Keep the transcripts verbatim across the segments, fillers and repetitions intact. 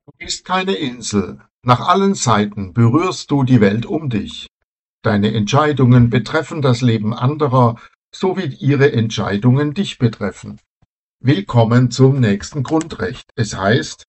Du bist keine Insel. Nach allen Seiten berührst du die Welt um dich. Deine Entscheidungen betreffen das Leben anderer, so wie ihre Entscheidungen dich betreffen. Willkommen zum nächsten Grundrecht. Es heißt,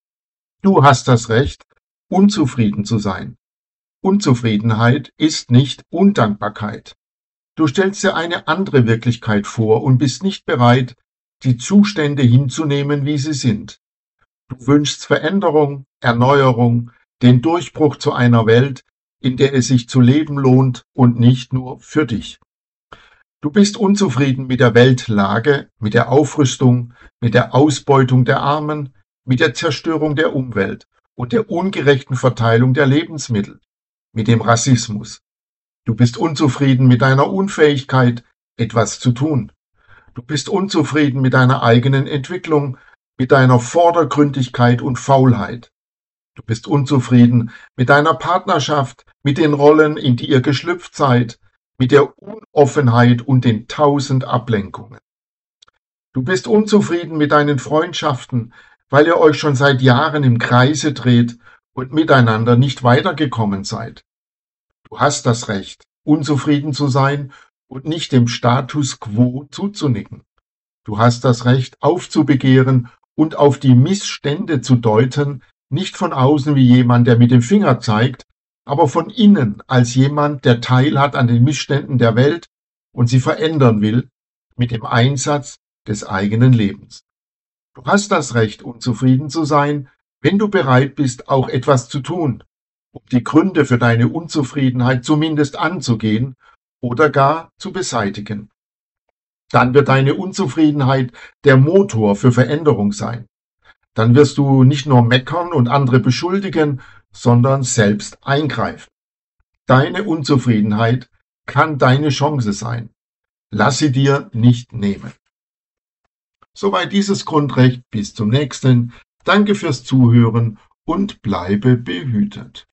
du hast das Recht, unzufrieden zu sein. Unzufriedenheit ist nicht Undankbarkeit. Du stellst dir eine andere Wirklichkeit vor und bist nicht bereit, die Zustände hinzunehmen, wie sie sind. Du wünschst Veränderung, Erneuerung, den Durchbruch zu einer Welt, in der es sich zu leben lohnt und nicht nur für dich. Du bist unzufrieden mit der Weltlage, mit der Aufrüstung, mit der Ausbeutung der Armen, mit der Zerstörung der Umwelt und der ungerechten Verteilung der Lebensmittel, mit dem Rassismus. Du bist unzufrieden mit deiner Unfähigkeit, etwas zu tun. Du bist unzufrieden mit deiner eigenen Entwicklung, mit deiner Vordergründigkeit und Faulheit. Du bist unzufrieden mit deiner Partnerschaft, mit den Rollen, in die ihr geschlüpft seid, mit der Unoffenheit und den tausend Ablenkungen. Du bist unzufrieden mit deinen Freundschaften, weil ihr euch schon seit Jahren im Kreise dreht und miteinander nicht weitergekommen seid. Du hast das Recht, unzufrieden zu sein und nicht dem Status quo zuzunicken. Du hast das Recht, aufzubegehren und auf die Missstände zu deuten, nicht von außen wie jemand, der mit dem Finger zeigt, aber von innen als jemand, der teilhat an den Missständen der Welt und sie verändern will, mit dem Einsatz des eigenen Lebens. Du hast das Recht, unzufrieden zu sein, wenn du bereit bist, auch etwas zu tun, um die Gründe für deine Unzufriedenheit zumindest anzugehen oder gar zu beseitigen. Dann wird deine Unzufriedenheit der Motor für Veränderung sein. Dann wirst du nicht nur meckern und andere beschuldigen, sondern selbst eingreifen. Deine Unzufriedenheit kann deine Chance sein. Lass sie dir nicht nehmen. Soweit dieses Grundrecht. Bis zum nächsten. Danke fürs Zuhören und bleibe behütet.